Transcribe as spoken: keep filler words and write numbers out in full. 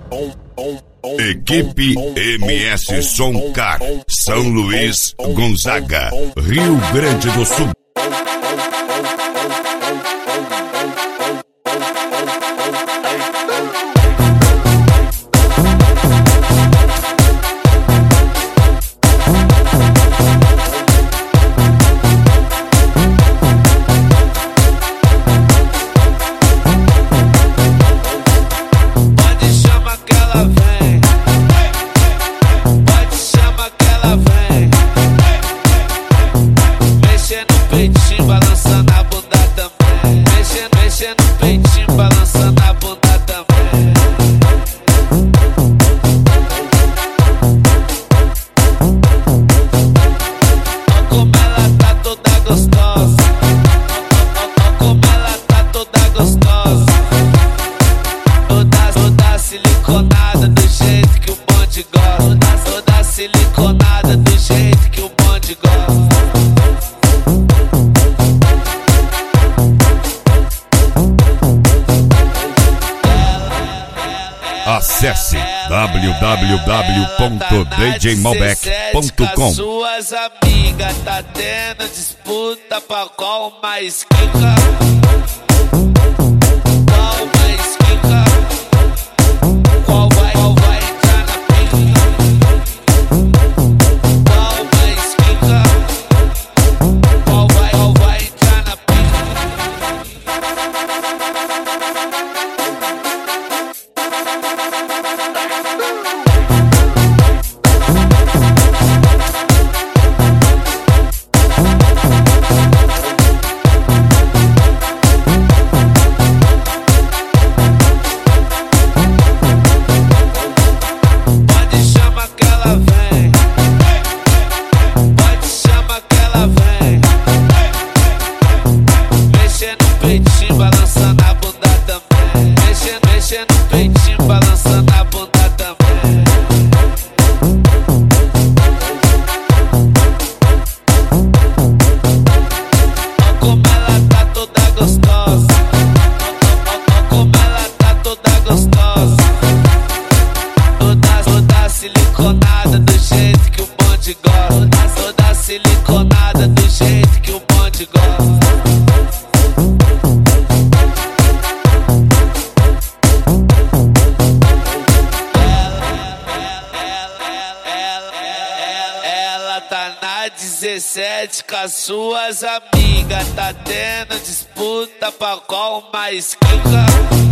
Equipe M S Soncar, São Luís, Gonzaga, Rio Grande do Sul. Balançando a bunda também, mexendo, mexendo o peitinho, balançando a bunda também. Ó como ela tá toda gostosa, ó como ela tá toda gostosa, toda, toda siliconada do jeito que o bonde gosta, toda, toda siliconada do jeito que o bonde gosta. Acesse w w w ponto d j malbec ponto com. Suas amigas tá tendo disputa pra qual mais quica, qual mais quica, qual vai, qual vai entrar na pica, qual mais quica, qual vai, qual vai entrar na pica. Balançando a bunda também, mexendo, mexendo o peitinho, balançando a bunda também. Ó como ela tá toda gostosa, ó como ela tá toda gostosa, toda, toda siliconada do jeito que o bonde gosta, toda, toda siliconada do jeito que o bonde gosta. Tá na dezessete com as suas amigas, tá tendo disputa pra qual mais quica.